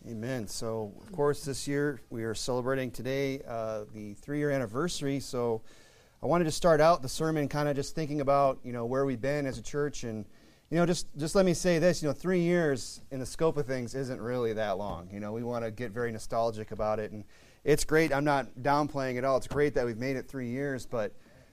Amen. So, of course, this year we are celebrating today the 3-year anniversary. So, I wanted to start out the sermon kind of just thinking about, where we've been as a church. And, just let me say this, 3 years in the scope of things isn't really that long. We want to get very nostalgic about it. And it's great. I'm not downplaying it all. It's great that we've made it 3 years. But,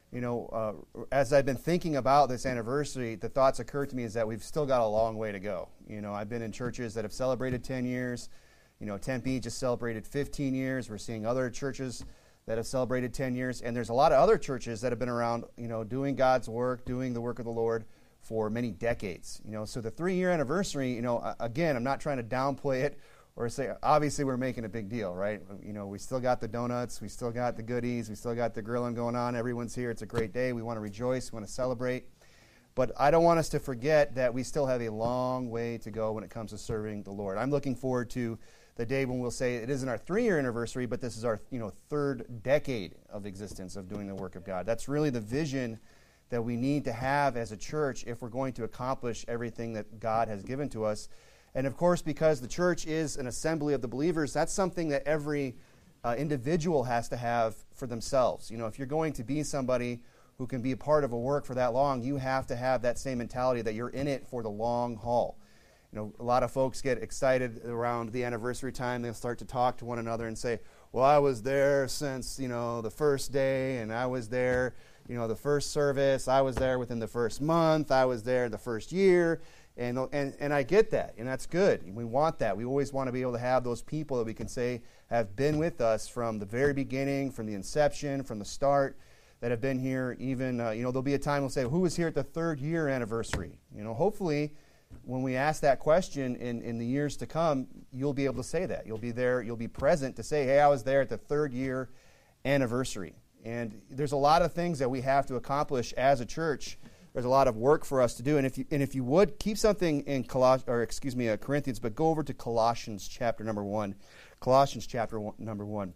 as I've been thinking about this anniversary, the thoughts occurred to me is that we've still got a long way to go. I've been in churches that have celebrated 10 years. Tempe just celebrated 15 years. We're seeing other churches that have celebrated 10 years. And there's a lot of other churches that have been around, doing God's work, doing the work of the Lord for many decades. So the 3-year anniversary, again, I'm not trying to downplay it or say, obviously we're making a big deal, right? We still got the donuts, we still got the goodies, we still got the grilling going on. Everyone's here. It's a great day. We want to rejoice. We want to celebrate. But I don't want us to forget that we still have a long way to go when it comes to serving the Lord. I'm looking forward to the day when we'll say it isn't our 3-year anniversary, but this is our third decade of existence of doing the work of God. That's really the vision that we need to have as a church if we're going to accomplish everything that God has given to us. And of course, because the church is an assembly of the believers, that's something that every individual has to have for themselves. If you're going to be somebody who can be a part of a work for that long, you have to have that same mentality that you're in it for the long haul. A lot of folks get excited around the anniversary time. They'll start to talk to one another and say, well, I was there since, the first day, and I was there, the first service. I was there within the first month. I was there the first year. And I get that, and that's good. We want that. We always want to be able to have those people that we can say have been with us from the very beginning, from the inception, from the start, that have been here even, there'll be a time we'll say, who was here at the 3rd-year anniversary? Hopefully, when we ask that question in the years to come, you'll be able to say that. You'll be there, you'll be present to say, hey, I was there at the 3rd-year anniversary. And there's a lot of things that we have to accomplish as a church. There's a lot of work for us to do. And if you would, keep something in Corinthians, but go over to Colossians chapter number 1. Colossians chapter number 1.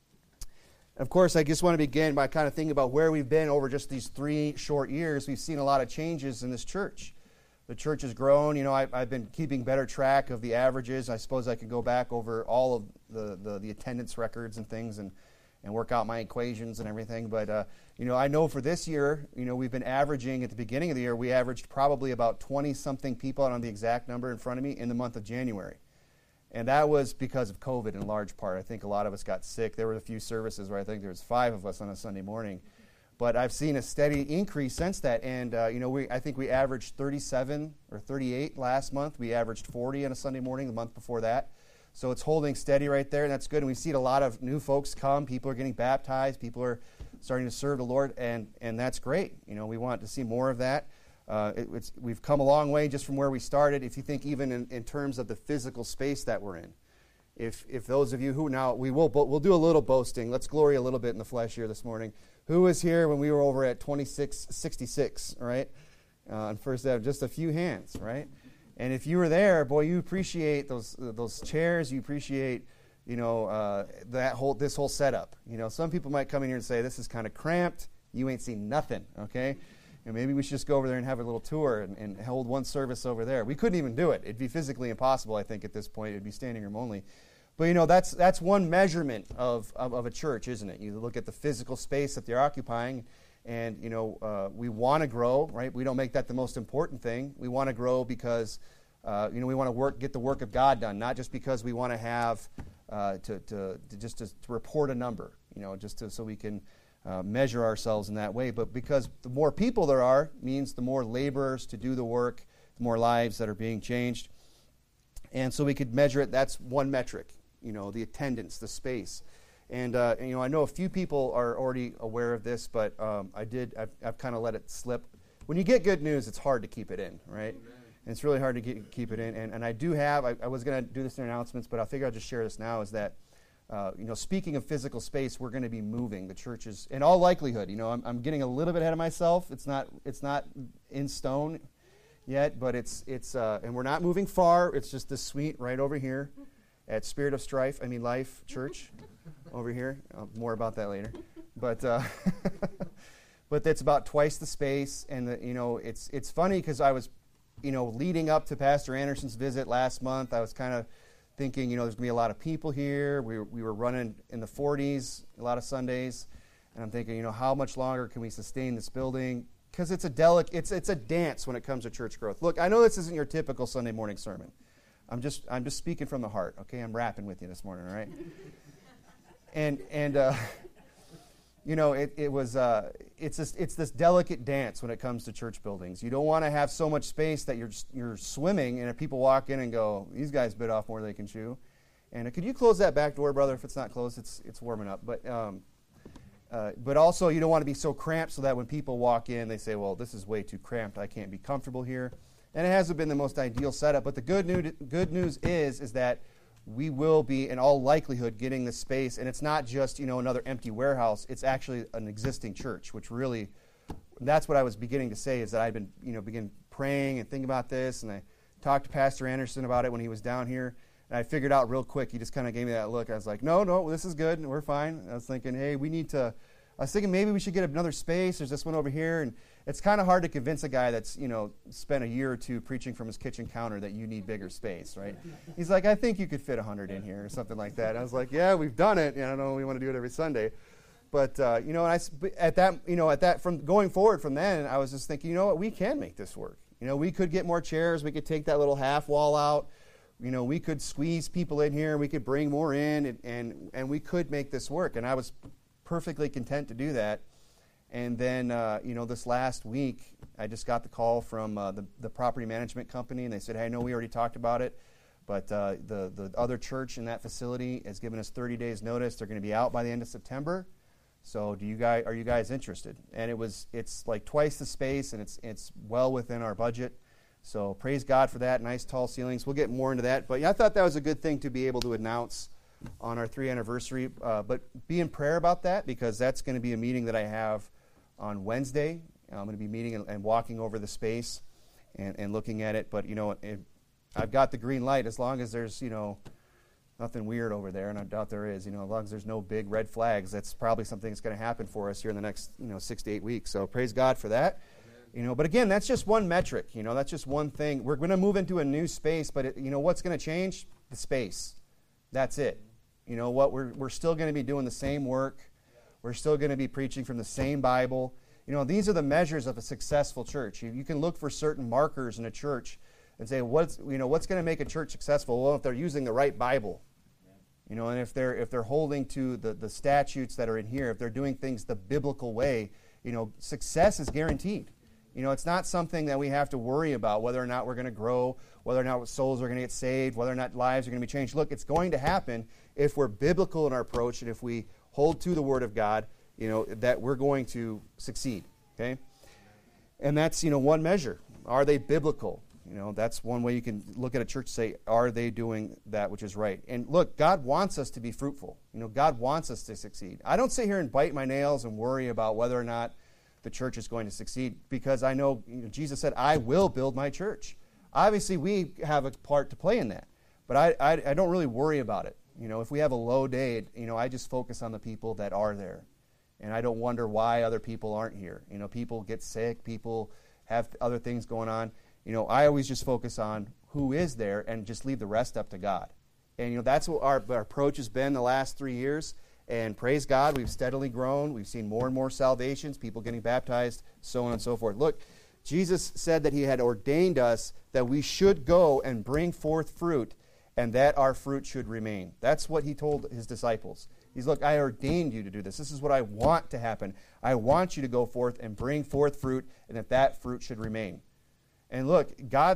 Of course, I just want to begin by kind of thinking about where we've been over just these 3 short years. We've seen a lot of changes in this church. The church has grown. I've been keeping better track of the averages. I suppose I could go back over all of the attendance records and things and work out my equations and everything. But, I know for this year, we've been averaging, at the beginning of the year, we averaged probably about 20-something people, I don't know the exact number in front of me, in the month of January. And that was because of COVID in large part. I think a lot of us got sick. There were a few services where I think there was 5 of us on a Sunday morning. But I've seen a steady increase since that. And, I think we averaged 37 or 38 last month. We averaged 40 on a Sunday morning the month before that. So it's holding steady right there, and that's good. And we've seen a lot of new folks come. People are getting baptized. People are starting to serve the Lord, and that's great. We want to see more of that. We've come a long way just from where we started. If you think even in terms of the physical space that we're in, if those of you who now we'll do a little boasting. Let's glory a little bit in the flesh here this morning. Who was here when we were over at 2666? Right, on First Ave, just a few hands, right? And if you were there, boy, you appreciate those chairs. You appreciate this whole setup. Some people might come in here and say this is kind of cramped. You ain't seen nothing, okay? And maybe we should just go over there and have a little tour and hold one service over there. We couldn't even do it. It'd be physically impossible, I think, at this point. It'd be standing room only. But, that's one measurement of a church, isn't it? You look at the physical space that they're occupying, and, we want to grow, right? We don't make that the most important thing. We want to grow because, we want to get the work of God done, not just because we want to have to report a number, so we can measure ourselves in that way. But because the more people there are means the more laborers to do the work, the more lives that are being changed. And so we could measure it. That's one metric, the attendance, the space. And, I know a few people are already aware of this, but I've kind of let it slip. When you get good news, it's hard to keep it in, right? Amen. And it's really hard to keep it in. And I do have, I was going to do this in announcements, but I figure I'll just share this now, is that, speaking of physical space, we're going to be moving. The church is, in all likelihood, I'm getting a little bit ahead of myself. It's not in stone yet, but it's and we're not moving far. It's just this suite right over here at Life Church. Over here. More about that later. But but that's about twice the space. And, it's funny because I was, leading up to Pastor Anderson's visit last month, I was kind of thinking, there's going to be a lot of people here. We were running in the 40s a lot of Sundays. And I'm thinking, how much longer can we sustain this building? Because it's a dance when it comes to church growth. Look, I know this isn't your typical Sunday morning sermon. I'm just speaking from the heart, okay? I'm rapping with you this morning, all right? It's this delicate dance when it comes to church buildings. You don't want to have so much space that you're swimming, and if people walk in and go, these guys bit off more than they can chew. And could you close that back door, brother? If it's not closed, it's warming up. But also, you don't want to be so cramped so that when people walk in, they say, well, this is way too cramped. I can't be comfortable here. And it hasn't been the most ideal setup. But the good news is that we will be, in all likelihood, getting this space. And it's not just, another empty warehouse. It's actually an existing church, which really, that's what I was beginning to say, is that I've been, begin praying and thinking about this. And I talked to Pastor Anderson about it when he was down here. And I figured out real quick, he just kind of gave me that look. I was like, no, this is good. We're fine. I was thinking, hey, I was thinking maybe we should get another space. There's this one over here. And it's kind of hard to convince a guy that's, spent a year or two preaching from his kitchen counter that you need bigger space, right? He's like, I think you could fit 100 in here or something like that. I was like, yeah, we've done it. I don't know, we want to do it every Sunday. But, from going forward from then, I was just thinking, you know what, we can make this work. We could get more chairs. We could take that little half wall out. We could squeeze people in here. We could bring more in, and we could make this work. And I was perfectly content to do that. And then, this last week, I just got the call from the property management company, and they said, hey, I know we already talked about it, but the other church in that facility has given us 30 days notice. They're going to be out by the end of September. So are you guys interested? And it's like twice the space, and it's well within our budget. So praise God for that. Nice tall ceilings. We'll get more into that. But I thought that was a good thing to be able to announce on our 3rd anniversary. But be in prayer about that, because that's going to be a meeting that I have on Wednesday. I'm going to be meeting and walking over the space and looking at it. But, I've got the green light as long as there's, nothing weird over there, and I doubt there is. As long as there's no big red flags, that's probably something that's going to happen for us here in the next, 6 to 8 weeks. So praise God for that. But again, that's just one metric. That's just one thing. We're going to move into a new space, but what's going to change? The space. That's it. We're still going to be doing the same work. We're still going to be preaching from the same Bible. These are the measures of a successful church. You can look for certain markers in a church and say, what's going to make a church successful? Well, if they're using the right Bible, and if they're holding to the statutes that are in here, if they're doing things the biblical way, success is guaranteed. It's not something that we have to worry about, whether or not we're going to grow, whether or not souls are going to get saved, whether or not lives are going to be changed. Look, it's going to happen if we're biblical in our approach, and if we hold to the Word of God, that we're going to succeed, okay? And that's, one measure. Are they biblical? That's one way you can look at a church and say, are they doing that which is right? And look, God wants us to be fruitful. God wants us to succeed. I don't sit here and bite my nails and worry about whether or not the church is going to succeed, because I know, Jesus said, I will build my church. Obviously, we have a part to play in that, but I don't really worry about it. If we have a low day, I just focus on the people that are there, and I don't wonder why other people aren't here. People get sick, people have other things going on. I always just focus on who is there and just leave the rest up to God. And that's what our approach has been the last 3 years. And praise God, we've steadily grown. We've seen more and more salvations, people getting baptized, so on and so forth. Look, Jesus said that he had ordained us that we should go and bring forth fruit, and that our fruit should remain. That's what he told his disciples. He's, look, I ordained you to do this. This is what I want to happen. I want you to go forth and bring forth fruit, and that fruit should remain. And look,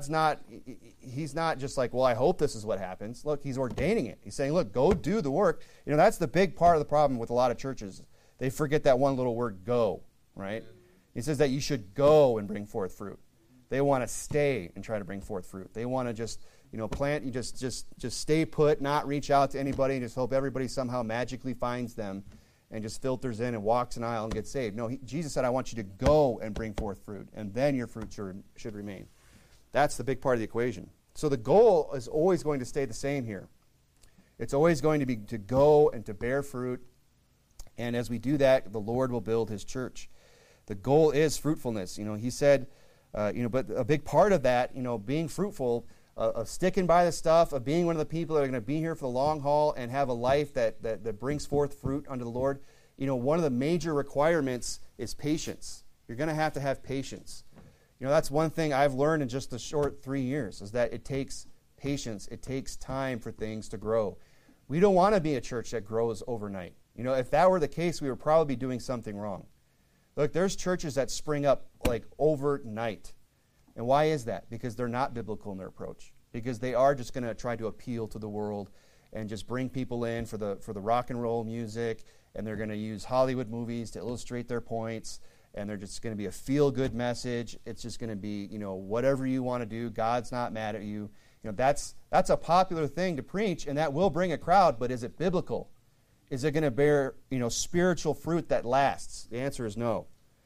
he's not just like, well, I hope this is what happens. Look, he's ordaining it. He's saying, look, go do the work. That's the big part of the problem with a lot of churches. They forget that one little word, go, right? He says that you should go and bring forth fruit. They want to stay and try to bring forth fruit. They want to just, plant, you just stay put, not reach out to anybody, and just hope everybody somehow magically finds them and just filters in and walks an aisle and gets saved. No, Jesus said, I want you to go and bring forth fruit, and then your fruit should remain. That's the big part of the equation. So the goal is always going to stay the same here. It's always going to be to go and to bear fruit, and as we do that, the Lord will build his church. The goal is fruitfulness. He said, but a big part of that, being fruitful, of sticking by the stuff, of being one of the people that are going to be here for the long haul and have a life that brings forth fruit unto the Lord, one of the major requirements is patience. You're going to have patience. That's one thing I've learned in just the short 3 years, is that it takes patience. It takes time for things to grow. We don't want to be a church that grows overnight. If that were the case, we would probably be doing something wrong. Look, there's churches that spring up like overnight. And why is that? Because they're not biblical in their approach. Because they are just going to try to appeal to the world and just bring people in for the rock and roll music, and they're going to use Hollywood movies to illustrate their points, and they're just going to be a feel-good message. It's just going to be, whatever you want to do, God's not mad at you. That's a popular thing to preach, and that will bring a crowd, but is it biblical? Is it going to bear, spiritual fruit that lasts? The answer is no.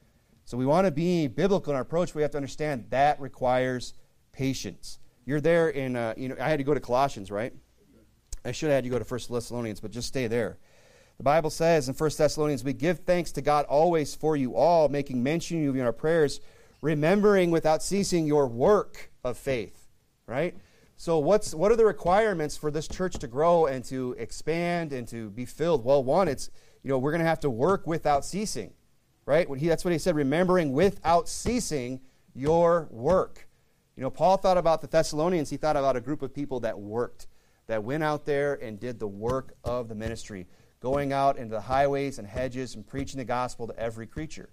So we want to be biblical in our approach. We have to understand that requires patience. You're there in, I had to go to Colossians, right? I should have had you go to 1 Thessalonians, but just stay there. The Bible says in 1 Thessalonians, we give thanks to God always for you all, making mention of you in our prayers, remembering without ceasing your work of faith, right? So what are the requirements for this church to grow and to expand and to be filled? Well, one, it's, we're going to have to work without ceasing, right? That's what he said, remembering without ceasing your work. Paul thought about the Thessalonians. He thought about a group of people that worked, that went out there and did the work of the ministry, going out into the highways and hedges and preaching the gospel to every creature.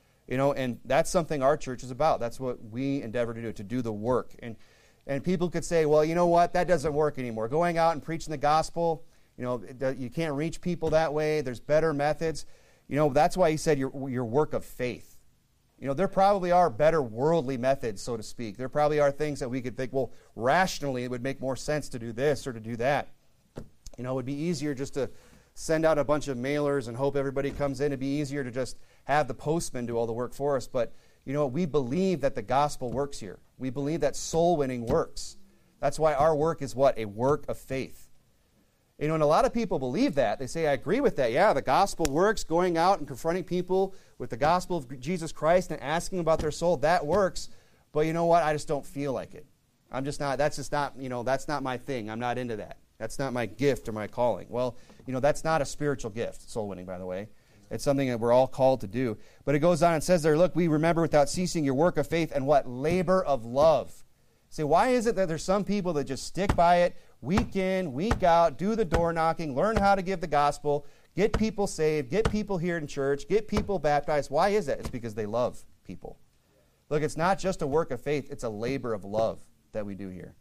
And that's something our church is about. That's what we endeavor to do the work. And people could say, well, you know what, that doesn't work anymore. Going out and preaching the gospel, you can't reach people that way. There's better methods. That's why he said your work of faith. There probably are better worldly methods, so to speak. There probably are things that we could think, well, rationally it would make more sense to do this or to do that. It would be easier just to send out a bunch of mailers and hope everybody comes in. It'd be easier to just have the postman do all the work for us. But, we believe that the gospel works here. We believe that soul winning works. That's why our work is what? A work of faith. And a lot of people believe that. They say, I agree with that. Yeah, the gospel works, going out and confronting people with the gospel of Jesus Christ and asking about their soul, that works. But you know what? I just don't feel like it. That's not my thing. I'm not into that. That's not my gift or my calling. Well, that's not a spiritual gift, soul winning, by the way. It's something that we're all called to do. But it goes on and says there, look, we remember without ceasing your work of faith and what? Labor of love. Say, why is it that there's some people that just stick by it week in, week out, do the door knocking, learn how to give the gospel, get people saved, get people here in church, get people baptized? Why is that? It's because they love people. Look, it's not just a work of faith, it's a labor of love that we do here.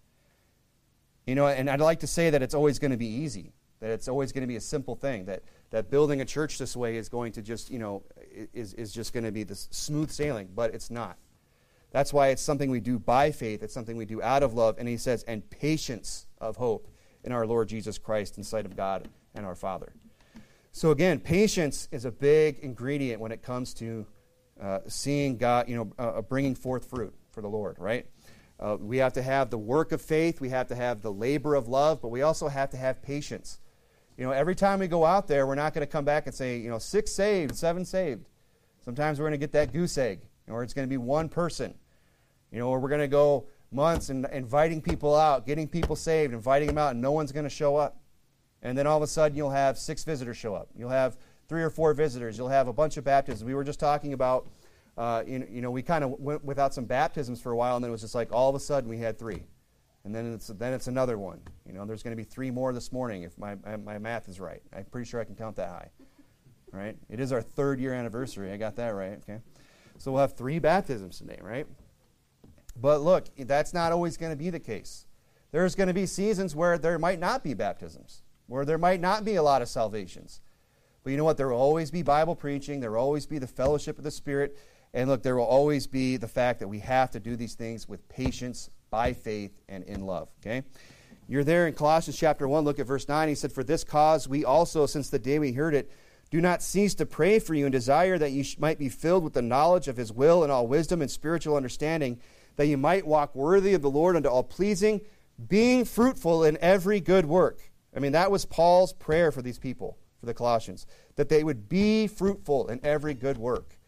And I'd like to say that it's always going to be easy, that it's always going to be a simple thing, that building a church this way is going to just, is just going to be this smooth sailing, but it's not. That's why it's something we do by faith. It's something we do out of love. And he says, and patience of hope in our Lord Jesus Christ in sight of God and our Father. So again, patience is a big ingredient when it comes to seeing God, bringing forth fruit for the Lord, right? We have to have the work of faith. We have to have the labor of love, but we also have to have patience. Every time we go out there, we're not going to come back and say, 6 saved, 7 saved. Sometimes we're going to get that goose egg, or it's going to be one person. Or we're going to go months and inviting people out, getting people saved, inviting them out, and no one's going to show up. And then all of a sudden you'll have 6 visitors show up. You'll have 3 or 4 visitors. You'll have a bunch of baptisms. We were just talking about, we kind of went without some baptisms for a while, and then it was just like all of a sudden we had 3. And then it's another one. There's going to be 3 more this morning if my math is right. I'm pretty sure I can count that high. Right? It is our 3rd year anniversary. I got that right. Okay. So we'll have 3 baptisms today, right? But look, that's not always going to be the case. There's going to be seasons where there might not be baptisms, where there might not be a lot of salvations. But you know what? There will always be Bible preaching. There will always be the fellowship of the Spirit. And look, there will always be the fact that we have to do these things with patience, by faith, and in love. Okay? You're there in Colossians chapter 1. Look at verse 9. He said, for this cause we also, since the day we heard it, do not cease to pray for you and desire that you might be filled with the knowledge of his will and all wisdom and spiritual understanding, that you might walk worthy of the Lord unto all pleasing, being fruitful in every good work. That was Paul's prayer for these people, for the Colossians, that they would be fruitful in every good work.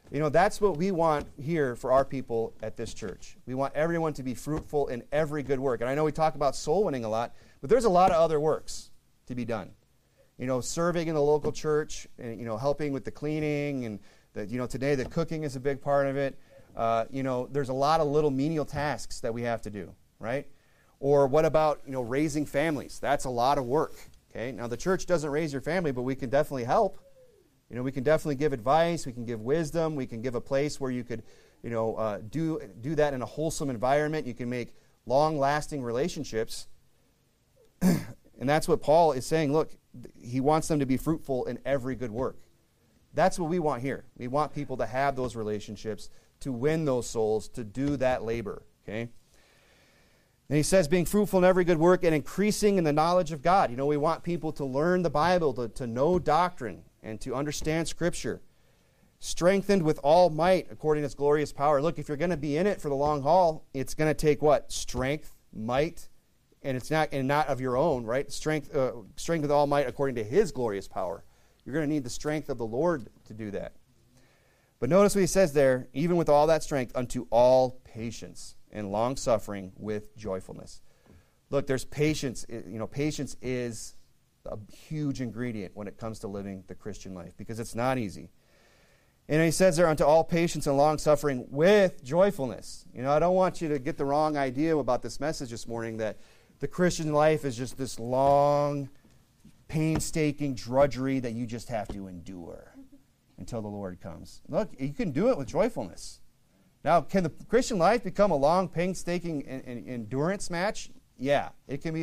That's what we want here for our people at this church. We want everyone to be fruitful in every good work. And I know we talk about soul winning a lot, but there's a lot of other works to be done. Serving in the local church, and, helping with the cleaning, and today the cooking is a big part of it. There's a lot of little menial tasks that we have to do, right? Or what about, raising families? That's a lot of work, okay? Now, the church doesn't raise your family, but we can definitely help. We can definitely give advice. We can give wisdom. We can give a place where you could, do that in a wholesome environment. You can make long-lasting relationships. And that's what Paul is saying. Look, he wants them to be fruitful in every good work. That's what we want here. We want people to have those relationships, to win those souls, to do that labor, okay? And he says, being fruitful in every good work and increasing in the knowledge of God. We want people to learn the Bible, to know doctrine, and to understand Scripture. Strengthened with all might according to His glorious power. Look, if you're going to be in it for the long haul, it's going to take what? Strength, might, and it's not of your own, right? Strength with all might according to His glorious power. You're going to need the strength of the Lord to do that. But notice what he says there, even with all that strength, unto all patience and long-suffering with joyfulness. Look, there's patience. Patience is a huge ingredient when it comes to living the Christian life, because it's not easy. And he says there, unto all patience and long-suffering with joyfulness. I don't want you to get the wrong idea about this message this morning, that the Christian life is just this long, painstaking drudgery that you just have to endure until the Lord comes. Look, you can do it with joyfulness. Now, can the Christian life become a long, painstaking endurance match? Yeah, it can be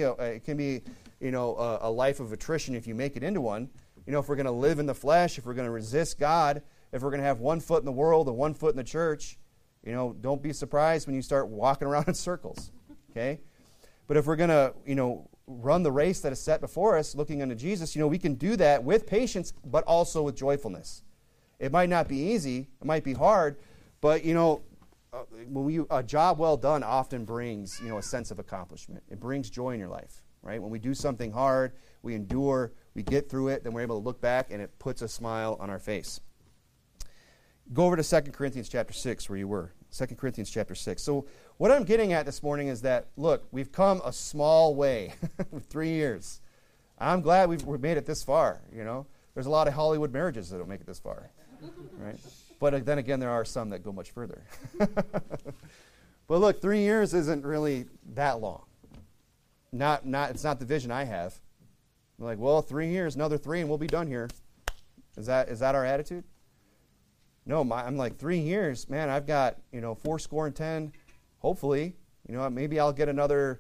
a life of attrition if you make it into one. If we're going to live in the flesh, if we're going to resist God, if we're going to have one foot in the world and one foot in the church, don't be surprised when you start walking around in circles. Okay? But if we're going to, run the race that is set before us, looking unto Jesus, we can do that with patience, but also with joyfulness. It might not be easy, it might be hard, but a job well done often brings a sense of accomplishment. It brings joy in your life, right? When we do something hard, we endure, we get through it, then we're able to look back and it puts a smile on our face. Go over to 2 Corinthians chapter 6 where you were. 2 Corinthians chapter 6. So what I'm getting at this morning is that, look, we've come a small way with 3 years. I'm glad we've made it this far, There's a lot of Hollywood marriages that don't make it this far, right? But then again, there are some that go much further. But look, 3 years isn't really that long. It's not the vision I have. I'm like, well, 3 years, another 3, and we'll be done here. Is that our attitude? No, I'm like 3 years, man. I've got 70, hopefully. Maybe I'll get another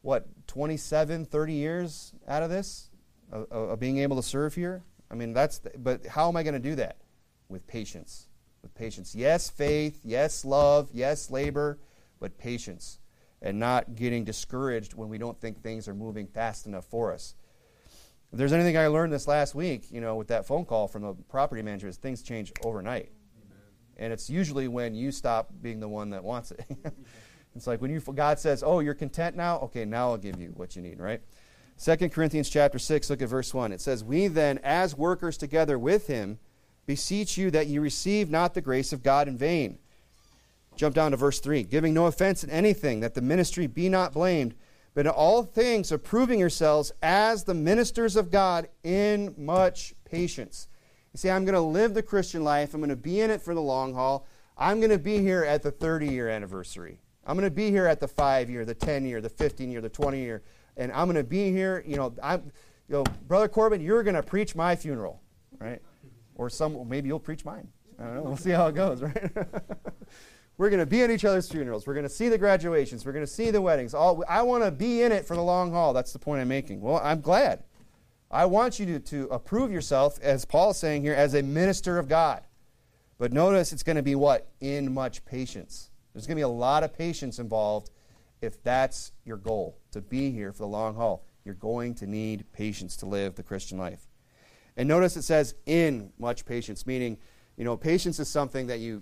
27, 30 years out of this of being able to serve here. But how am I going to do that? With patience. With patience. Yes, faith. Yes, love. Yes, labor. But patience. And not getting discouraged when we don't think things are moving fast enough for us. If there's anything I learned this last week, with that phone call from the property manager, is things change overnight. Amen. And it's usually when you stop being the one that wants it. It's like when God says, oh, you're content now? Okay, now I'll give you what you need, right? 2 Corinthians chapter 6, look at verse 1. It says, we then, as workers together with him, beseech you that ye receive not the grace of God in vain. Jump down to verse 3. Giving no offense in anything, that the ministry be not blamed, but in all things approving yourselves as the ministers of God in much patience. You see, I'm going to live the Christian life. I'm going to be in it for the long haul. I'm going to be here at the 30-year anniversary. I'm going to be here at the 5-year, the 10-year, the 15-year, the 20-year. And I'm going to be here, Brother Corbin, you're going to preach my funeral, right? Or maybe you'll preach mine. I don't know. We'll see how it goes, right? We're going to be at each other's funerals. We're going to see the graduations. We're going to see the weddings. I want to be in it for the long haul. That's the point I'm making. Well, I'm glad. I want you to approve yourself, as Paul is saying here, as a minister of God. But notice it's going to be what? In much patience. There's going to be a lot of patience involved if that's your goal, to be here for the long haul. You're going to need patience to live the Christian life. And notice it says in much patience, meaning, patience is something that you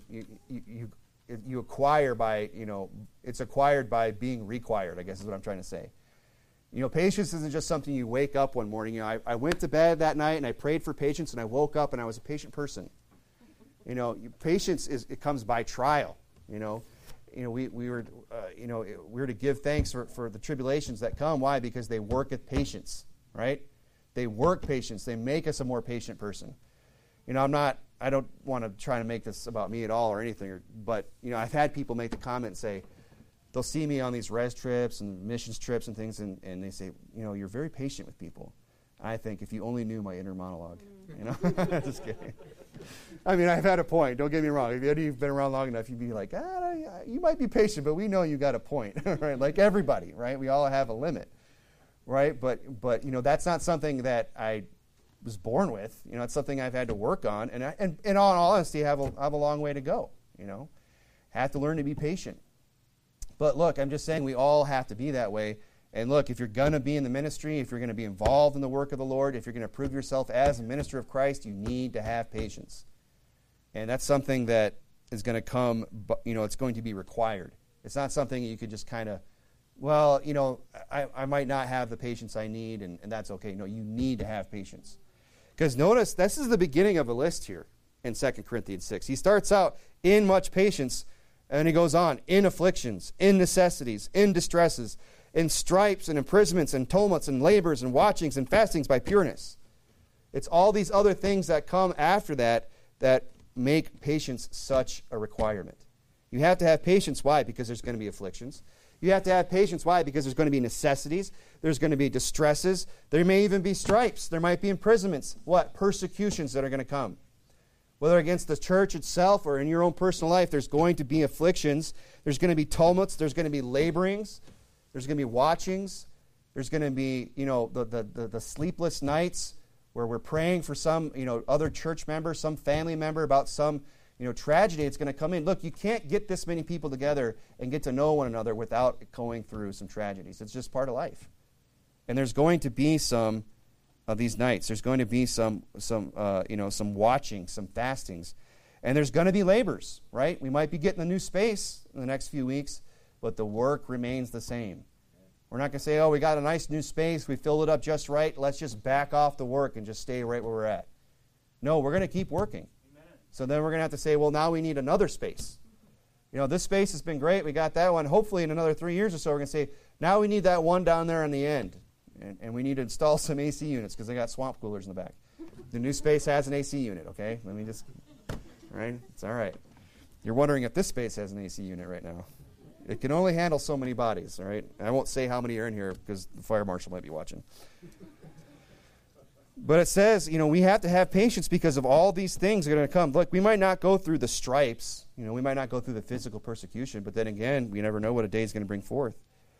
acquire by, it's acquired by being required, I guess is what I'm trying to say. Patience isn't just something you wake up one morning. I went to bed that night and I prayed for patience and I woke up and I was a patient person. Patience it comes by trial. We were to give thanks for the tribulations that come. Why? Because they work at patience, right? They work patience. They make us a more patient person. I don't want to try to make this about me at all or anything, but I've had people make the comment and say, they'll see me on these res trips and missions trips and things, and they say, you're very patient with people. I think if you only knew my inner monologue, Just kidding. I mean, I've had a point. Don't get me wrong. If you've been around long enough, you'd be like, you might be patient, but we know you got a point, right? Like everybody, right? We all have a limit, right? But that's not something that I was born with. It's something I've had to work on, and in all honesty, I have a long way to go. Have to learn to be patient. But look, I'm just saying we all have to be that way. And look, if you're going to be in the ministry, if you're going to be involved in the work of the Lord, if you're going to prove yourself as a minister of Christ, you need to have patience. And that's something that is going to come, it's going to be required. It's not something you could just kind of, I might not have the patience I need, and that's okay. No, you need to have patience. Because notice, this is the beginning of a list here in 2 Corinthians 6. He starts out in much patience, and he goes on, in afflictions, in necessities, in distresses, in stripes and imprisonments and tumults and labors and watchings and fastings by pureness. It's all these other things that come after that make patience such a requirement. You have to have patience. Why? Because there's going to be afflictions. You have to have patience. Why? Because there's going to be necessities. There's going to be distresses. There may even be stripes. There might be imprisonments. What? Persecutions that are going to come. Whether against the church itself or in your own personal life, there's going to be afflictions. There's going to be tumults. There's going to be laborings. There's going to be watchings. There's going to be, the sleepless nights where we're praying for some, other church member, some family member about some, tragedy that's going to come in. Look, you can't get this many people together and get to know one another without going through some tragedies. It's just part of life. And there's going to be some of these nights. There's going to be some watching, some fastings. And there's going to be labors, right? We might be getting a new space in the next few weeks, but the work remains the same. We're not going to say, we got a nice new space, we filled it up just right, let's just back off the work and just stay right where we're at. No, we're going to keep working. Amen. So then we're going to have to say, now we need another space. This space has been great, we got that one. Hopefully in another 3 years or so, we're going to say, now we need that one down there on the end. And we need to install some AC units because they got swamp coolers in the back. The new space has an AC unit, okay? Let me just, all right? It's all right. You're wondering if this space has an AC unit right now. It can only handle so many bodies, all right? I won't say how many are in here because the fire marshal might be watching. But it says, we have to have patience because of all these things that are going to come. Look, we might not go through the stripes. We might not go through the physical persecution, but then again, we never know what a day is going to bring forth.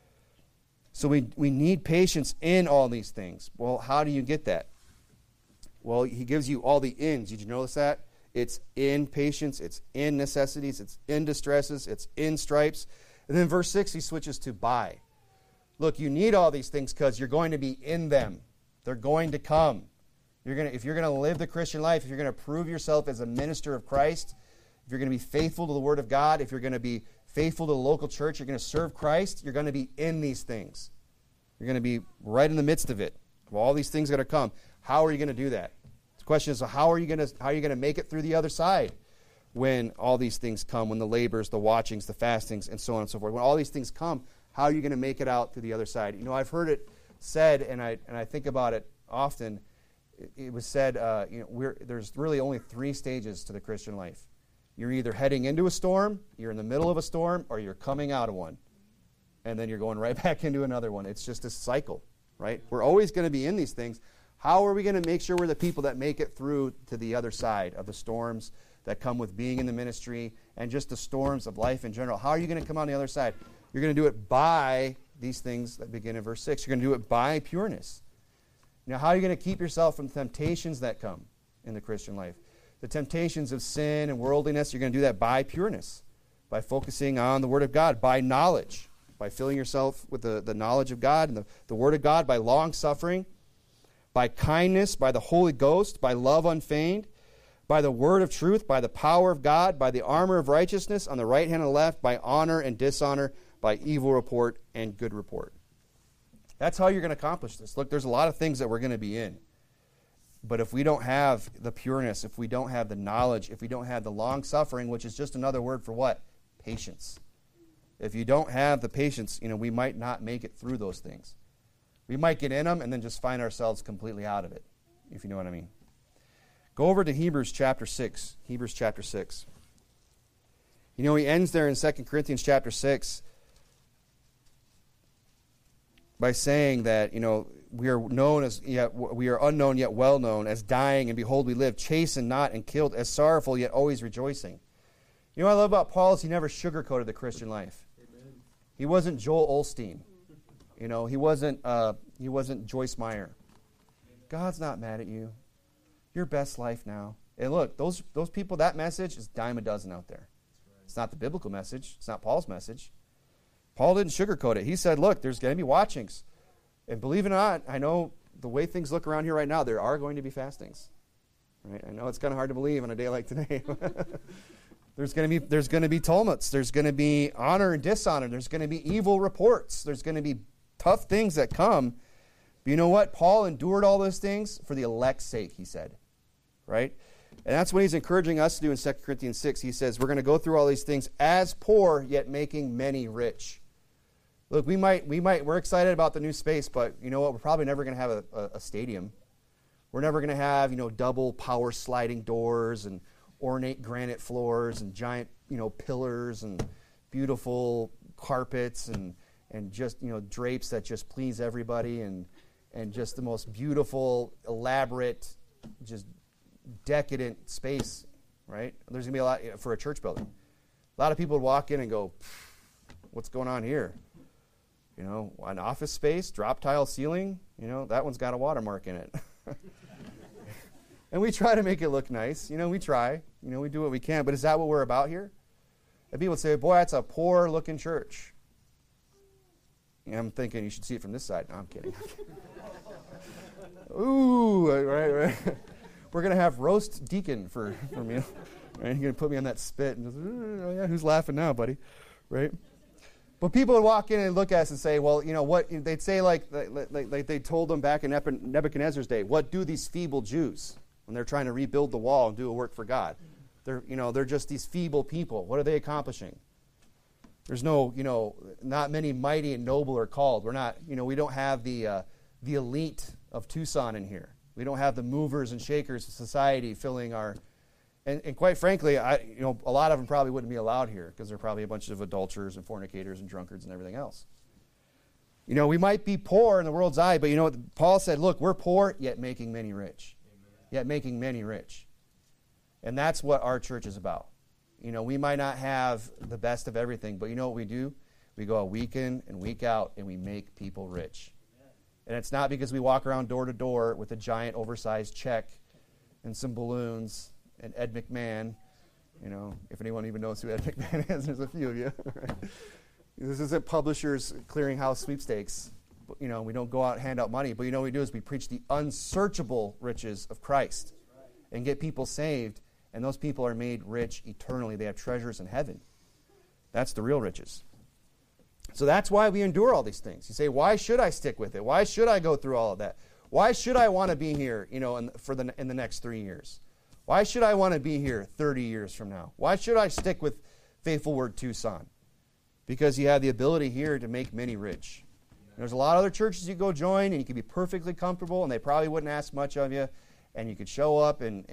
So we need patience in all these things. Well, how do you get that? Well, he gives you all the ins. Did you notice that? It's in patience, it's in necessities, it's in distresses, it's in stripes. And then verse 6, he switches to by. Look, you need all these things because you're going to be in them. They're going to come. If you're going to live the Christian life, if you're going to prove yourself as a minister of Christ, if you're going to be faithful to the Word of God, if you're going to be faithful to the local church, you're going to serve Christ, you're going to be in these things. You're going to be right in the midst of it, of all these things that are come. How are you going to do that? The question is, how are you going to make it through the other side when all these things come, when the labors, the watchings, the fastings, and so on and so forth? When all these things come, how are you going to make it out to the other side? I've heard it said, and I think about it often. It was said, there's really only 3 stages to the Christian life. You're either heading into a storm, you're in the middle of a storm, or you're coming out of one. And then you're going right back into another one. It's just a cycle, right? We're always going to be in these things. How are we going to make sure we're the people that make it through to the other side of the storms that come with being in the ministry and just the storms of life in general? How are you going to come on the other side? You're going to do it by these things that begin in verse 6. You're going to do it by pureness. Now, how are you going to keep yourself from temptations that come in the Christian life? The temptations of sin and worldliness, you're going to do that by pureness, by focusing on the Word of God, by knowledge, by filling yourself with the knowledge of God and the Word of God, by long-suffering, by kindness, by the Holy Ghost, by love unfeigned, by the word of truth, by the power of God, by the armor of righteousness on the right hand and left, by honor and dishonor, by evil report and good report. That's how you're going to accomplish this. Look, there's a lot of things that we're going to be in. But if we don't have the pureness, if we don't have the knowledge, if we don't have the long-suffering, which is just another word for what? Patience. If you don't have the patience, we might not make it through those things. We might get in them and then just find ourselves completely out of it, if you know what I mean. Go over to Hebrews chapter 6. Hebrews chapter 6. He ends there in 2 Corinthians chapter 6 by saying that, we are unknown yet well known, as dying, and behold, we live, chastened not and killed, as sorrowful yet always rejoicing. What I love about Paul is he never sugarcoated the Christian life. Amen. He wasn't Joel Osteen. He wasn't Joyce Meyer. God's not mad at you. Your best life now. And look, those people, that message is dime a dozen out there. It's not the biblical message. It's not Paul's message. Paul didn't sugarcoat it. He said, look, there's going to be watchings. And believe it or not, I know the way things look around here right now, there are going to be fastings. Right? I know it's kind of hard to believe on a day like today. There's going to be tumults. There's going to be honor and dishonor. There's going to be evil reports. There's going to be tough things that come. But you know what? Paul endured all those things for the elect's sake, he said. Right? And that's what he's encouraging us to do in 2 Corinthians 6. He says, we're going to go through all these things as poor, yet making many rich. Look, we're excited about the new space, but you know what? We're probably never going to have a stadium. We're never going to have, double power sliding doors and ornate granite floors and giant, pillars and beautiful carpets and just, drapes that just please everybody and just the most beautiful, elaborate, just decadent space, right? There's going to be a lot for a church building. A lot of people would walk in and go, what's going on here? An office space, drop tile ceiling, that one's got a watermark in it. And we try to make it look nice. We try. We do what we can. But is that what we're about here? And people would say, boy, that's a poor-looking church. And I'm thinking you should see it from this side. No, I'm kidding. Ooh, right. We're going to have roast deacon for me. Right? You're going to put me on that spit. And just, oh, yeah, who's laughing now, buddy? Right? But people would walk in and look at us and say, well, what? They'd say like they told them back in Nebuchadnezzar's day, what do these feeble Jews when they're trying to rebuild the wall and do a work for God? They're just these feeble people. What are they accomplishing? There's no, not many mighty and noble are called. We're not, we don't have the elite of Tucson in here. We don't have the movers and shakers of society filling our, and quite frankly, a lot of them probably wouldn't be allowed here because they're probably a bunch of adulterers and fornicators and drunkards and everything else. We might be poor in the world's eye, but Paul said, look, we're poor, yet making many rich. Amen. Yet making many rich. And that's what our church is about. We might not have the best of everything, but you know what we do? We go out week in and week out, and we make people rich. Amen. And it's not because we walk around door to door with a giant oversized check and some balloons and Ed McMahon, if anyone even knows who Ed McMahon is, there's a few of you. Right? This isn't Publishers Clearinghouse sweepstakes. We don't go out and hand out money, but what we do is we preach the unsearchable riches of Christ and get people saved, and those people are made rich eternally. They have treasures in heaven. That's the real riches. So that's why we endure all these things. You say, why should I stick with it? Why should I go through all of that? Why should I want to be here, in the next 3 years? Why should I want to be here 30 years from now? Why should I stick with Faithful Word Tucson? Because you have the ability here to make many rich. There's a lot of other churches you go join, and you can be perfectly comfortable, and they probably wouldn't ask much of you, and you could show up and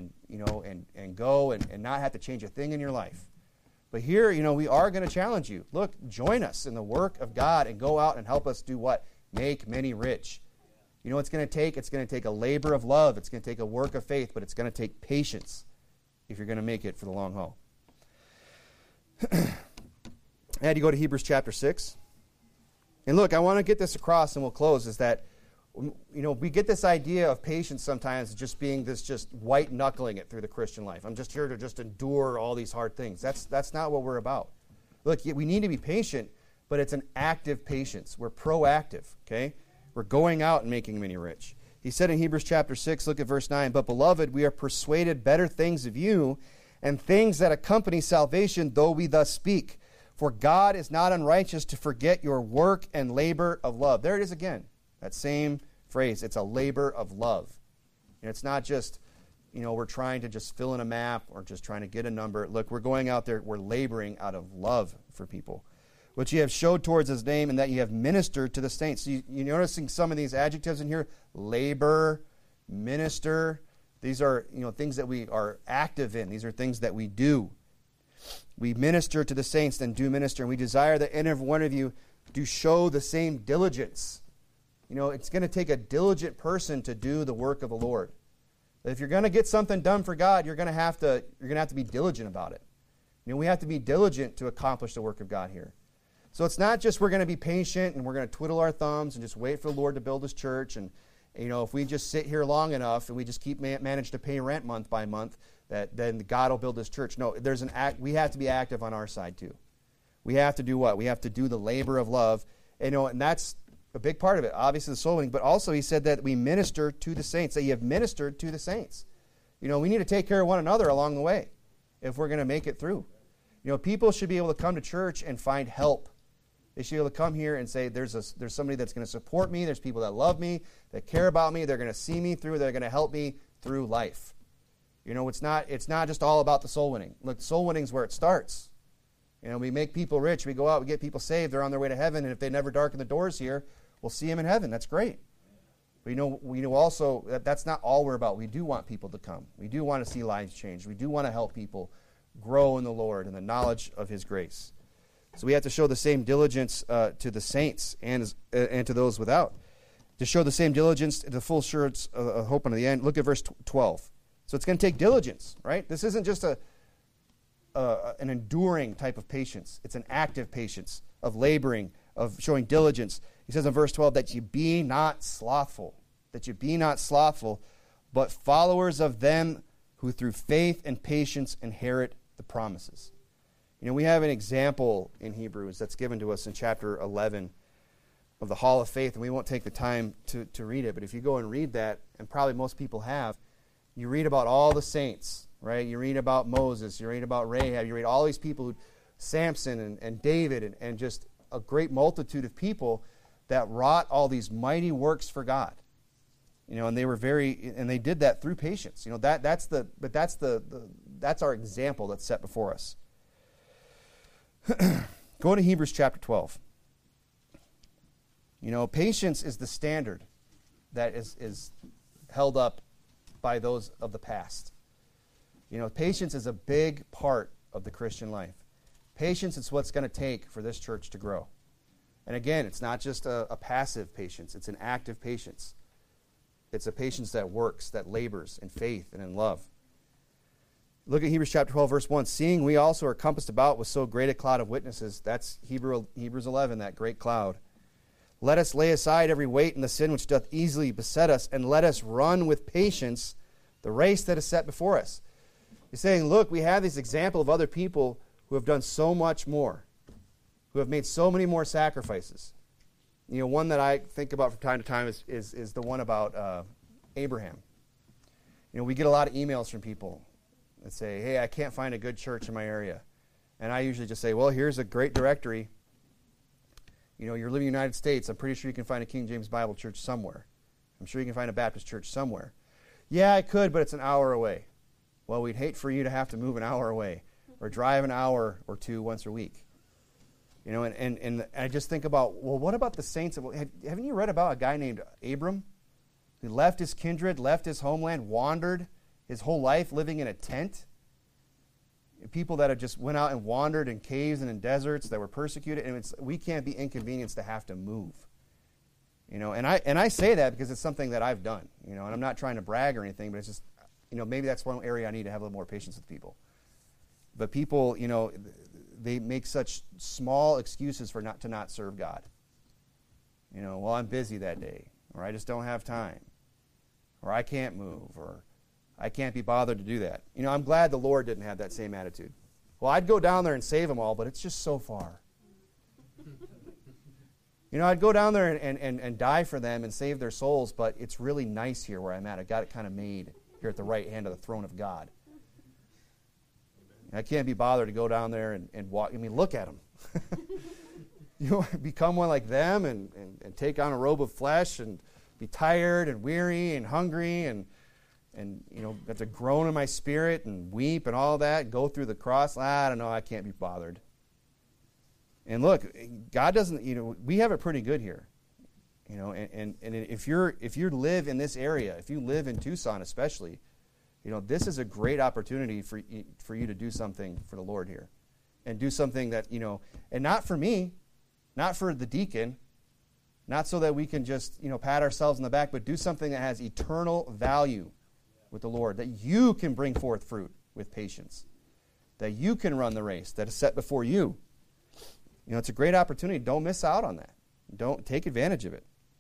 go and not have to change a thing in your life. But here, we are going to challenge you. Look, join us in the work of God and go out and help us do what? Make many rich. You know what it's going to take? It's going to take a labor of love. It's going to take a work of faith, but it's going to take patience if you're going to make it for the long haul. I had to go to Hebrews chapter 6. And look, I want to get this across and we'll close, is that, we get this idea of patience sometimes just being this just white-knuckling it through the Christian life. I'm just here to just endure all these hard things. That's not what we're about. Look, we need to be patient, but it's an active patience. We're proactive, okay? We're going out and making many rich. He said in Hebrews chapter 6, look at verse 9, but beloved, we are persuaded better things of you and things that accompany salvation, though we thus speak. For God is not unrighteous to forget your work and labor of love. There it is again, that same phrase. It's a labor of love. And it's not just, we're trying to just fill in a map or just trying to get a number. Look, we're going out there, we're laboring out of love for people, which you have showed towards his name, and that you have ministered to the saints. So you're noticing some of these adjectives in here: labor, minister. These are, things that we are active in. These are things that we do. We minister to the saints, then do minister. And we desire that any one of you do show the same diligence. It's going to take a diligent person to do the work of the Lord. If you're going to get something done for God, you're going to have to be diligent about it. We have to be diligent to accomplish the work of God here. So it's not just we're going to be patient and we're going to twiddle our thumbs and just wait for the Lord to build his church. And, if we just sit here long enough and we just manage to pay rent month by month, then God will build his church. No, there's an act. We have to be active on our side too. We have to do what? We have to do the labor of love. And that's a big part of it, obviously the soul winning, but also he said that we minister to the saints, that you have ministered to the saints. We need to take care of one another along the way if we're going to make it through. People should be able to come to church and find help. They should be able to come here and say, there's somebody that's going to support me, there's people that love me, that care about me, they're going to see me through, they're going to help me through life. It's not just all about the soul winning. Look, soul winning is where it starts. We make people rich, we go out, we get people saved, they're on their way to heaven, and if they never darken the doors here, we'll see them in heaven. That's great. But we know also that that's not all we're about. We do want people to come. We do want to see lives change. We do want to help people grow in the Lord and the knowledge of his grace. So we have to show the same diligence to the saints and to those without. To show the same diligence to the full assurance of hope unto the end. Look at verse 12. So it's going to take diligence, right? This isn't just an enduring type of patience. It's an active patience of laboring, of showing diligence. He says in verse 12 that you be not slothful, but followers of them who through faith and patience inherit the promises. We have an example in Hebrews that's given to us in chapter 11 of the Hall of Faith, and we won't take the time to read it, but if you go and read that, and probably most people have, you read about all the saints, right? You read about Moses, you read about Rahab, you read all these people, Samson and David, and just a great multitude of people that wrought all these mighty works for God. And they did that through patience. That's our example that's set before us. Go to Hebrews chapter 12. Patience is the standard that is held up by those of the past. Patience is a big part of the Christian life. Patience is what's going to take for this church to grow. And again, it's not just a passive patience. It's an active patience. It's a patience that works, that labors in faith and in love. Look at Hebrews chapter 12, verse 1. Seeing we also are compassed about with so great a cloud of witnesses. That's Hebrews 11, that great cloud. Let us lay aside every weight and the sin which doth easily beset us, and let us run with patience the race that is set before us. He's saying, look, we have this example of other people who have done so much more, who have made so many more sacrifices. One that I think about from time to time is the one about Abraham. We get a lot of emails from people that say, hey, I can't find a good church in my area. And I usually just say, well, here's a great directory. You're living in the United States. I'm pretty sure you can find a King James Bible church somewhere. I'm sure you can find a Baptist church somewhere. Yeah, I could, but it's an hour away. Well, we'd hate for you to have to move an hour away or drive an hour or two once a week. And I just think about, well, what about the saints? Haven't you read about a guy named Abram who left his kindred, left his homeland, wandered his whole life living in a tent? People that have just went out and wandered in caves and in deserts that were persecuted, and we can't be inconvenienced to have to move. And I say that because it's something that I've done. And I'm not trying to brag or anything, but it's just, maybe that's one area I need to have a little more patience with people. But people, they make such small excuses for not to serve God. Well, I'm busy that day, or I just don't have time, or I can't move, or I can't be bothered to do that. I'm glad the Lord didn't have that same attitude. Well, I'd go down there and save them all, but it's just so far. I'd go down there and die for them and save their souls, but it's really nice here where I'm at. I got it kind of made here at the right hand of the throne of God. I can't be bothered to go down there and walk. Look at them. Become one like them and take on a robe of flesh and be tired and weary and hungry and and have to groan in my spirit and weep and all that, go through the cross. I don't know, I can't be bothered. And look, God doesn't, we have it pretty good here. And if you live in this area, if you live in Tucson especially, this is a great opportunity for you to do something for the Lord here. And do something that, and not for me, not for the deacon, not so that we can just, pat ourselves on the back, but do something that has eternal value with the Lord, that you can bring forth fruit with patience, that you can run the race that is set before you. It's a great opportunity. Don't miss out on that. Don't take advantage of it.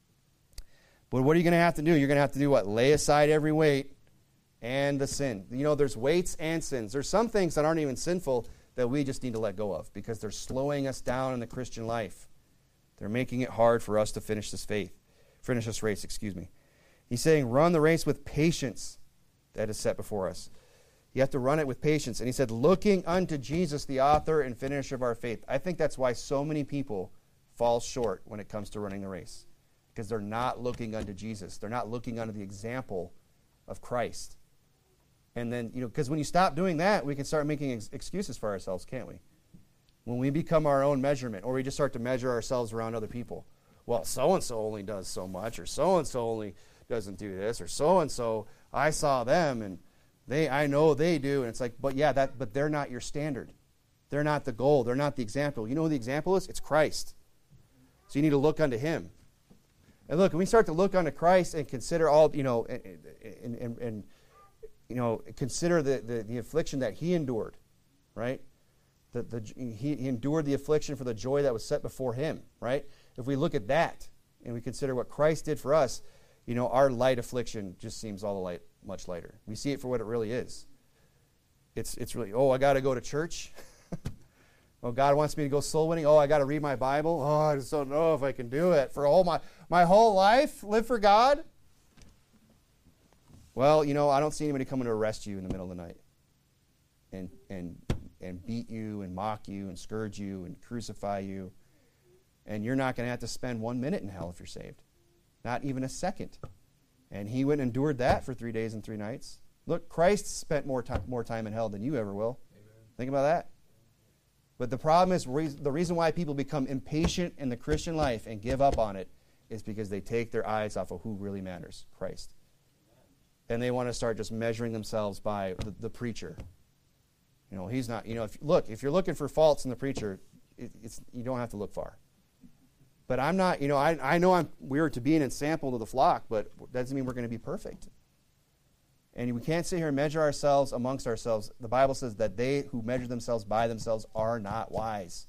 But what are you going to have to do? You're going to have to do what? Lay aside every weight and the sin. There's weights and sins. There's some things that aren't even sinful that we just need to let go of because they're slowing us down in the Christian life. They're making it hard for us to finish this race. He's saying, run the race with patience that is set before us. You have to run it with patience. And he said, looking unto Jesus, the author and finisher of our faith. I think that's why so many people fall short when it comes to running the race. Because they're not looking unto Jesus. They're not looking unto the example of Christ. And then, because when you stop doing that, we can start making excuses for ourselves, can't we? When we become our own measurement, or we just start to measure ourselves around other people. Well, so-and-so only does so much, or so-and-so only doesn't do this, or so-and-so, I saw them, and I know they do. And it's like, but they're not your standard. They're not the goal. They're not the example. You know who the example is? It's Christ. So you need to look unto him. And look, when we start to look unto Christ and consider all, and consider the affliction that he endured, right? He endured the affliction for the joy that was set before him, right? If we look at that and we consider what Christ did for us, our light affliction just seems much lighter. We see it for what it really is. It's really, I got to go to church. Oh, God wants me to go soul winning. Oh, I got to read my Bible. Oh, I just don't know if I can do it. For my whole life, live for God? Well, I don't see anybody coming to arrest you in the middle of the night and beat you and mock you and scourge you and crucify you. And you're not going to have to spend 1 minute in hell if you're saved. Not even a second. And he went and endured that for 3 days and 3 nights. Look, Christ spent more time in hell than you ever will. Amen. Think about that. But the problem is, the reason why people become impatient in the Christian life and give up on it is because they take their eyes off of who really matters, Christ. And they want to start just measuring themselves by the preacher. He's not, if you're looking for faults in the preacher, you don't have to look far. But I'm not, I know we're to be an ensample to the flock, but that doesn't mean we're going to be perfect. And we can't sit here and measure ourselves amongst ourselves. The Bible says that they who measure themselves by themselves are not wise.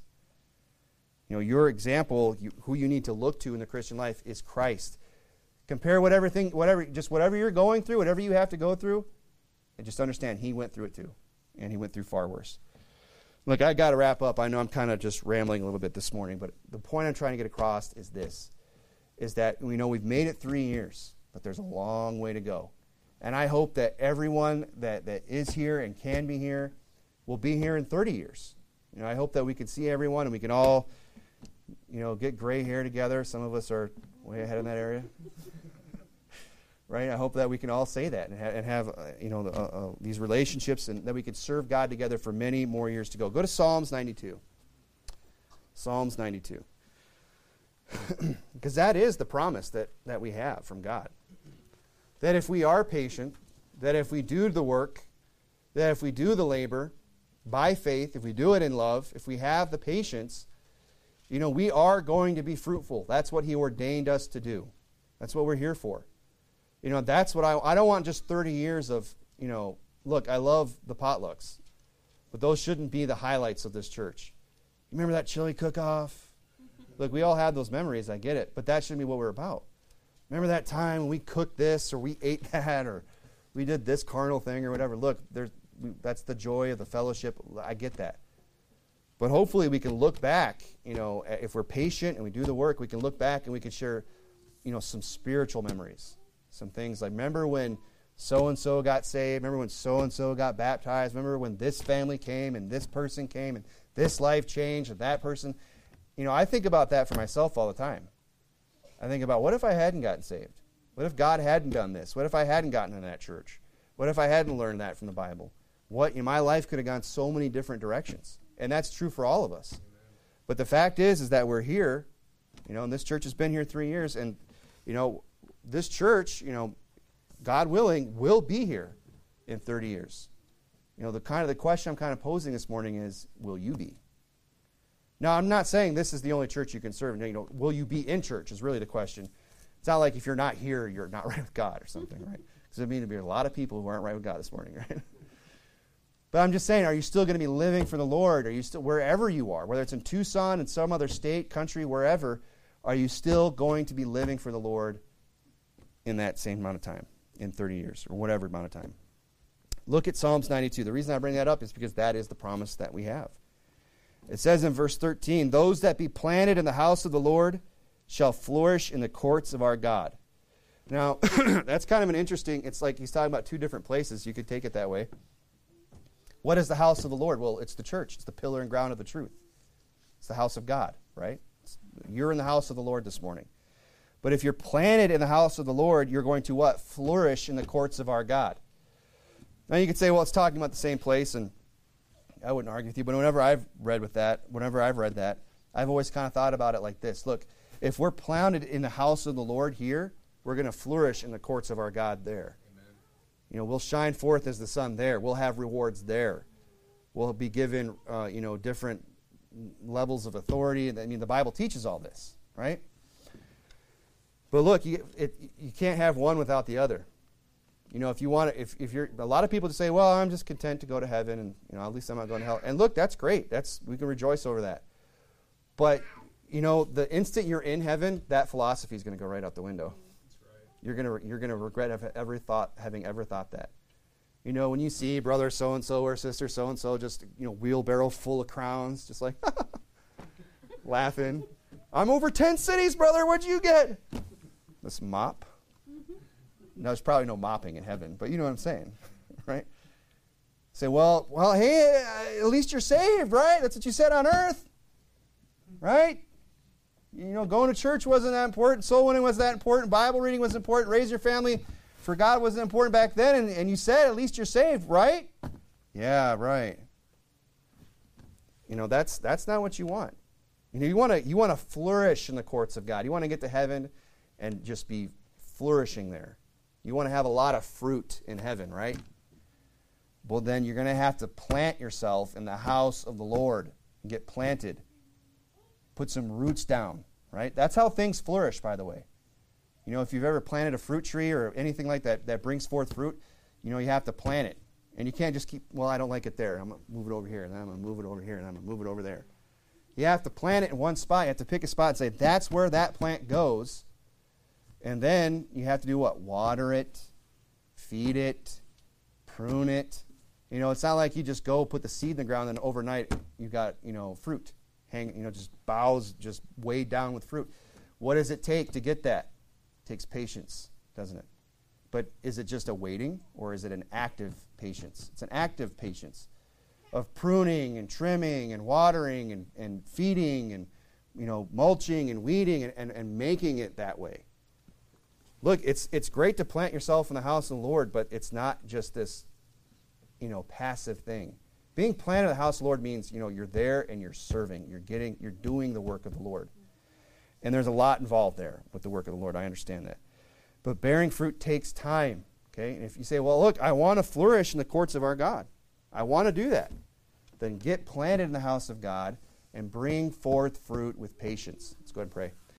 Your example, who you need to look to in the Christian life is Christ. Compare whatever you're going through, whatever you have to go through, and just understand he went through it too. And he went through far worse. Look, I got to wrap up. I know I'm kind of just rambling a little bit this morning, but the point I'm trying to get across is this, is that we know we've made it 3 years, but there's a long way to go. And I hope that everyone that is here and can be here will be here in 30 years. I hope that we can see everyone and we can all, get gray hair together. Some of us are way ahead in that area. Right? I hope that we can all say that and have these relationships and that we can serve God together for many more years to go. Go to Psalms 92. Psalms 92. Because that is the promise that we have from God. That if we are patient, that if we do the work, that if we do the labor by faith, if we do it in love, if we have the patience, we are going to be fruitful. That's what he ordained us to do. That's what we're here for. That's what I don't want just 30 years of, look, I love the potlucks, but those shouldn't be the highlights of this church. You remember that chili cook-off? Look, we all have those memories, I get it, but that shouldn't be what we're about. Remember that time when we cooked this or we ate that or we did this carnal thing or whatever? Look, that's the joy of the fellowship. I get that. But hopefully we can look back, if we're patient and we do the work, we can look back and we can share, some spiritual memories. Some things like, remember when so-and-so got saved? Remember when so-and-so got baptized? Remember when this family came and this person came and this life changed and that person? I think about that for myself all the time. I think about, what if I hadn't gotten saved? What if God hadn't done this? What if I hadn't gotten in that church? What if I hadn't learned that from the Bible? My life could have gone so many different directions. And that's true for all of us. Amen. But the fact is that we're here, and this church has been here 3 years, and, this church, God willing, will be here in 30 years. The question I'm kind of posing this morning is, will you be? Now, I'm not saying this is the only church you can serve. Will you be in church is really the question. It's not like if you're not here, you're not right with God or something, right? Because there mean to be a lot of people who aren't right with God this morning, right? But I'm just saying, are you still going to be living for the Lord? Are you still, wherever you are, whether it's in Tucson, in some other state, country, wherever, are you still going to be living for the Lord in that same amount of time, in 30 years, or whatever amount of time? Look at Psalms 92. The reason I bring that up is because that is the promise that we have. It says in verse 13, "Those that be planted in the house of the Lord shall flourish in the courts of our God." Now, that's kind of an interesting, it's like he's talking about two different places. You could take it that way. What is the house of the Lord? Well, it's the church. It's the pillar and ground of the truth. It's the house of God, right? You're in the house of the Lord this morning. But if you're planted in the house of the Lord, you're going to what? Flourish in the courts of our God. Now you could say, well, it's talking about the same place, and I wouldn't argue with you, but whenever I've read that, I've always kind of thought about it like this. Look, if we're planted in the house of the Lord here, we're going to flourish in the courts of our God there. Amen. We'll shine forth as the sun there. We'll have rewards there. We'll be given, different levels of authority. The Bible teaches all this, right? But look, you can't have one without the other. If you want to, if you're, a lot of people just say, well, I'm just content to go to heaven, and at least I'm not going to hell. And look, that's great. We can rejoice over that. But the instant you're in heaven, that philosophy is going to go right out the window. That's right. You're gonna regret having ever thought that. When you see brother so and so or sister so and so just wheelbarrow full of crowns, just like laughing. I'm over 10 cities, brother. What'd you get? This mop. No, there's probably no mopping in heaven, but you know what I'm saying, right? Say, well, hey, at least you're saved, right? That's what you said on earth, right? Going to church wasn't that important. Soul winning wasn't that important. Bible reading was important. Raise your family for God wasn't important back then, and you said at least you're saved, right? Yeah, right. That's not what you want. You want to flourish in the courts of God. You want to get to heaven and just be flourishing there. You want to have a lot of fruit in heaven, right? Well, then you're going to have to plant yourself in the house of the Lord and get planted. Put some roots down, right? That's how things flourish, by the way. If you've ever planted a fruit tree or anything like that brings forth fruit, you have to plant it. And you can't just keep, well, I don't like it there. I'm going to move it over here, and then I'm going to move it over here, and I'm going to move it over there. You have to plant it in one spot. You have to pick a spot and say, that's where that plant goes. And then you have to do what? Water it, feed it, prune it. It's not like you just go put the seed in the ground and overnight you got, fruit. Just boughs just weighed down with fruit. What does it take to get that? It takes patience, doesn't it? But is it just a waiting, or is it an active patience? It's an active patience of pruning and trimming and watering and feeding and, mulching and weeding and making it that way. Look, it's great to plant yourself in the house of the Lord, but it's not just this, passive thing. Being planted in the house of the Lord means, you're there and you're serving. You're doing the work of the Lord. And there's a lot involved there with the work of the Lord. I understand that. But bearing fruit takes time, okay? And if you say, well, look, I want to flourish in the courts of our God. I want to do that. Then get planted in the house of God and bring forth fruit with patience. Let's go ahead and pray.